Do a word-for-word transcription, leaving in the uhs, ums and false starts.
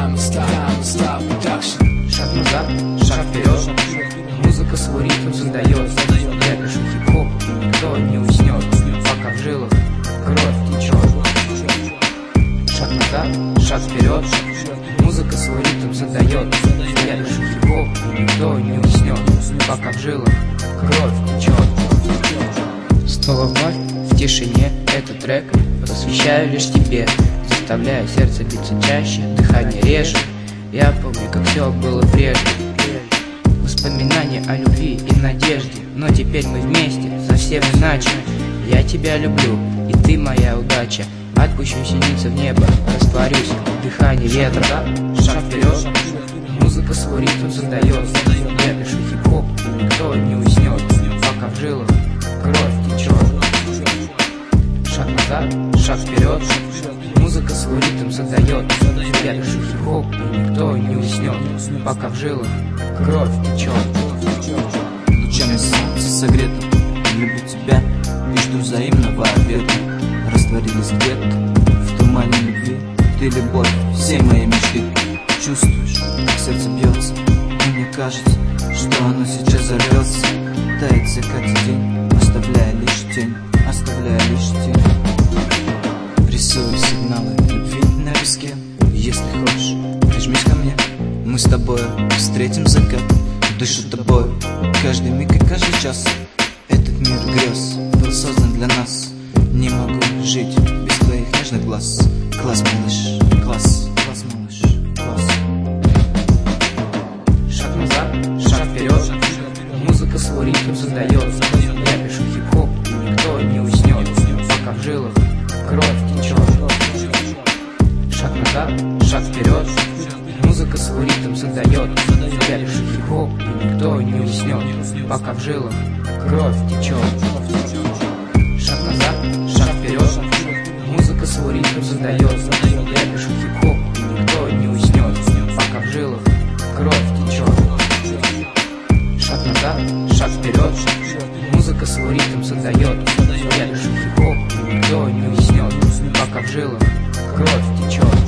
Шаг назад, шаг вперед, музыка свой ритм задает. Я пишу хип-хоп, и никто не уснет, пока в жилах кровь течет. Шаг назад, шаг вперед, музыка свой ритм задает. Я пишу хип-хоп, и никто не уснет, пока в жилах кровь течет. Снова вновь в тишине этот трек посвящаю лишь тебе, заставляя сердце биться чаще, дыхание реже. Я помню, как все было прежде, воспоминания о любви и надежде. Но теперь мы вместе, совсем иначе. Я тебя люблю, и ты моя удача. Отпущу синицы в небо, растворюсь в дыхании ветра. Шаг вперед, музыка свой ритм задает. Я пишу хип-хоп, и никто не уснет, пока в жилах кровь течет. Шаг назад, шаг вперед, музыка свой ритм задает. Я пишу хип-хоп, и никто не уснет, пока в жилах кровь течет. Лучами солнца согрето, люблю тебя и жду взаимного ответа. Растворились где-то в тумане любви, ты любовь всей моей мечты. Чувствуешь, как сердце бьется, и мне кажется, что оно сейчас взорвется. Тает закате день, оставляя лишь тень, оставляя лишь тень. Рисую сигналы любви на песке. Если хочешь, прижмись ко мне, мы с тобою встретим закат. Дышу тобою каждый миг и каждый час. Этот мир грез был создан для нас. Не могу жить без твоих нежных глаз. Класс, малыш, класс, класс, малыш, класс. Шаг назад, шаг вперед, музыка свой ритм задает. Я пишу хип-хоп, и никто не уснет, пока в жилах кровь течет. Шаг назад, шаг вперед, музыка свой ритм задает. Я пишу хип-хоп, и никто не уснет, пока в жилах кровь течет. Шаг назад, шаг вперед, музыка свой ритм задает. Я пишу хип-хоп, и никто не уснет, пока в жилах кровь течет. Шаг назад, шаг вперед, музыка свой ритм задает. Я пишу хип-хоп, и никто не уснет, пока в жилах кровь течет.